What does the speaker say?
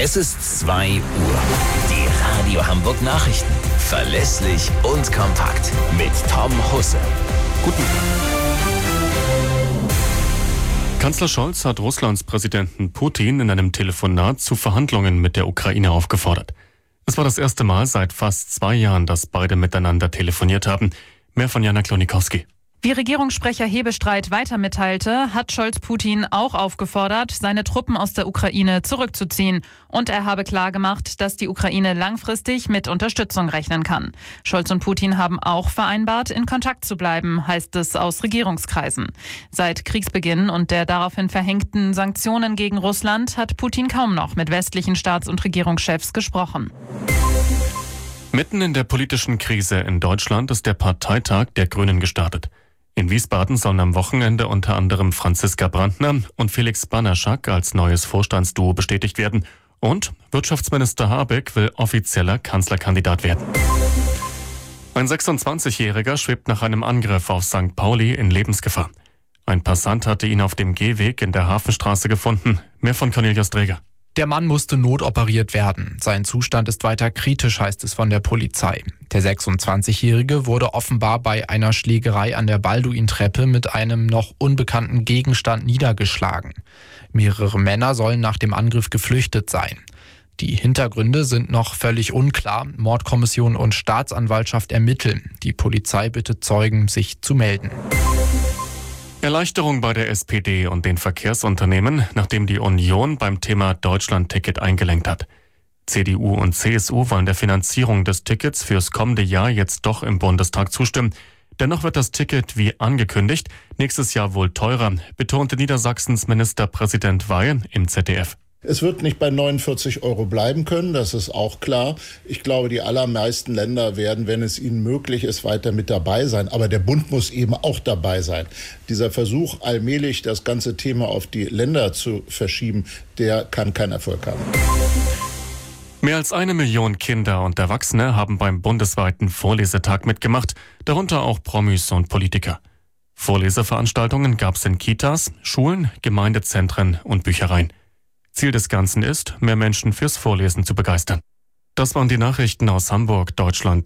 Es ist 2 Uhr. Die Radio Hamburg Nachrichten. Verlässlich und kompakt. Mit Tom Husse. Guten Kanzler Scholz hat Russlands Präsidenten Putin in einem Telefonat zu Verhandlungen mit der Ukraine aufgefordert. Es war das erste Mal seit fast 2 Jahren, dass beide miteinander telefoniert haben. Mehr von Jana Klonikowski. Wie Regierungssprecher Hebestreit weiter mitteilte, hat Scholz Putin auch aufgefordert, seine Truppen aus der Ukraine zurückzuziehen. Und er habe klargemacht, dass die Ukraine langfristig mit Unterstützung rechnen kann. Scholz und Putin haben auch vereinbart, in Kontakt zu bleiben, heißt es aus Regierungskreisen. Seit Kriegsbeginn und der daraufhin verhängten Sanktionen gegen Russland hat Putin kaum noch mit westlichen Staats- und Regierungschefs gesprochen. Mitten in der politischen Krise in Deutschland ist der Parteitag der Grünen gestartet. In Wiesbaden sollen am Wochenende unter anderem Franziska Brandner und Felix Banaschak als neues Vorstandsduo bestätigt werden. Und Wirtschaftsminister Habeck will offizieller Kanzlerkandidat werden. Ein 26-Jähriger schwebt nach einem Angriff auf St. Pauli in Lebensgefahr. Ein Passant hatte ihn auf dem Gehweg in der Hafenstraße gefunden. Mehr von Cornelius Dreger. Der Mann musste notoperiert werden. Sein Zustand ist weiter kritisch, heißt es von der Polizei. Der 26-Jährige wurde offenbar bei einer Schlägerei an der Balduintreppe mit einem noch unbekannten Gegenstand niedergeschlagen. Mehrere Männer sollen nach dem Angriff geflüchtet sein. Die Hintergründe sind noch völlig unklar. Mordkommission und Staatsanwaltschaft ermitteln. Die Polizei bittet Zeugen, sich zu melden. Erleichterung bei der SPD und den Verkehrsunternehmen, nachdem die Union beim Thema Deutschland-Ticket eingelenkt hat. CDU und CSU wollen der Finanzierung des Tickets fürs kommende Jahr jetzt doch im Bundestag zustimmen. Dennoch wird das Ticket, wie angekündigt, nächstes Jahr wohl teurer, betonte Niedersachsens Ministerpräsident Weil im ZDF. Es wird nicht bei 49 € bleiben können, das ist auch klar. Ich glaube, die allermeisten Länder werden, wenn es ihnen möglich ist, weiter mit dabei sein. Aber der Bund muss eben auch dabei sein. Dieser Versuch, allmählich das ganze Thema auf die Länder zu verschieben, der kann keinen Erfolg haben. Mehr als 1 Million Kinder und Erwachsene haben beim bundesweiten Vorlesetag mitgemacht, darunter auch Promis und Politiker. Vorleseveranstaltungen gab es in Kitas, Schulen, Gemeindezentren und Büchereien. Ziel des Ganzen ist, mehr Menschen fürs Vorlesen zu begeistern. Das waren die Nachrichten aus Hamburg, Deutschland.